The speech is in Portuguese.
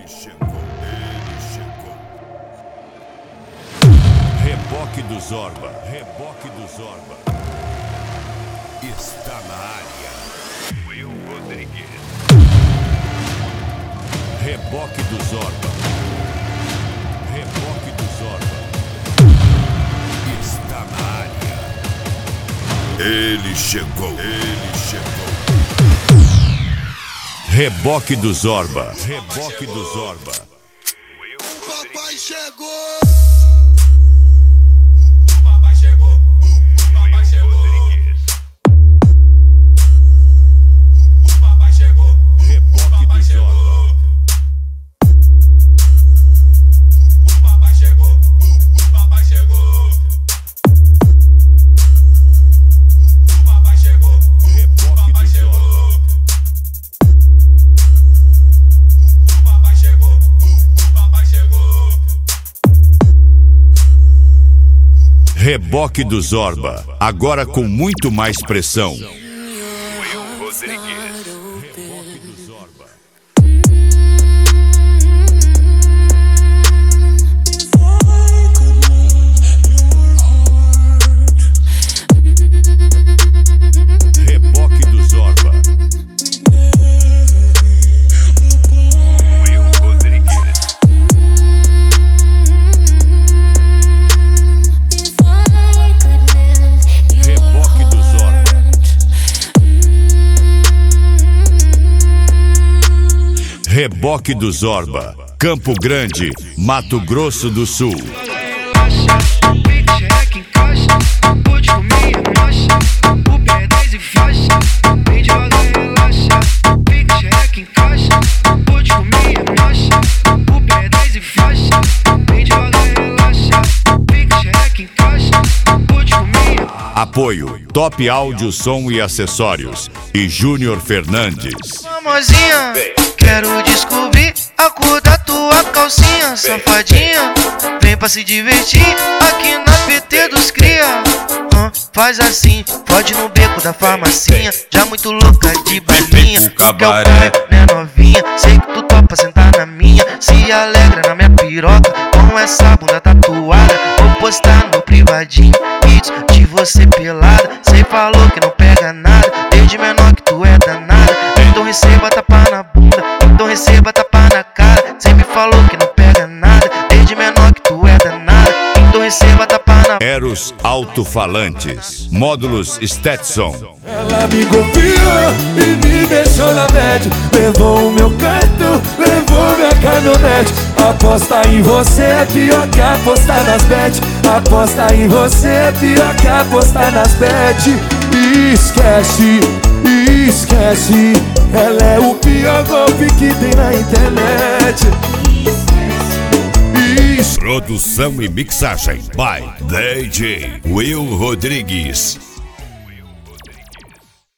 Ele chegou. Reboque do Zorba. Reboque do Zorba. Está na área. Will Rodrigues. Reboque do Zorba. Reboque do Zorba. Está na área. Ele chegou. Ele chegou. Reboque do Zorba. Reboque do Zorba. O papai chegou. Reboque do Zorba, agora com muito mais pressão. Will Rodrigues. Reboque do Zorba. Reboque do Zorba. Will Rodrigues. Reboque do Zorba, Campo Grande, Mato Grosso do Sul. Apoio Top Áudio, Som e Acessórios e Júnior Fernandes. Mamozinha, quero descobrir a cor da tua calcinha, safadinha. Vem pra se divertir aqui na PT dos cria. Faz assim, pode no beco da farmacinha, já muito louca de balinha. Quer o corre, né novinha? Sei que tu topa sentar na minha, se alegra na minha piroca com essa bunda tatuada. Vou postar no privadinho vídeos de você pelada. Cê falou que não pega nada, desde menor que tu é danada. Então receba tapa na bunda, então receba tapa na cara. Cê me falou que não pega nada, desde menor que tu é danada. Então receba tapa na... Eros Alto-Falantes, módulos Stetson. Ela me copiou e me deixou na bad. Levou o meu cartão, levou minha caminhonete. Aposta em você é pior que apostar nas bet. Aposta em você é pior que apostar nas bet. Esquece, esquece. Ela é o pior golpe que tem na internet. Produção e mixagem by DJ Will Rodrigues.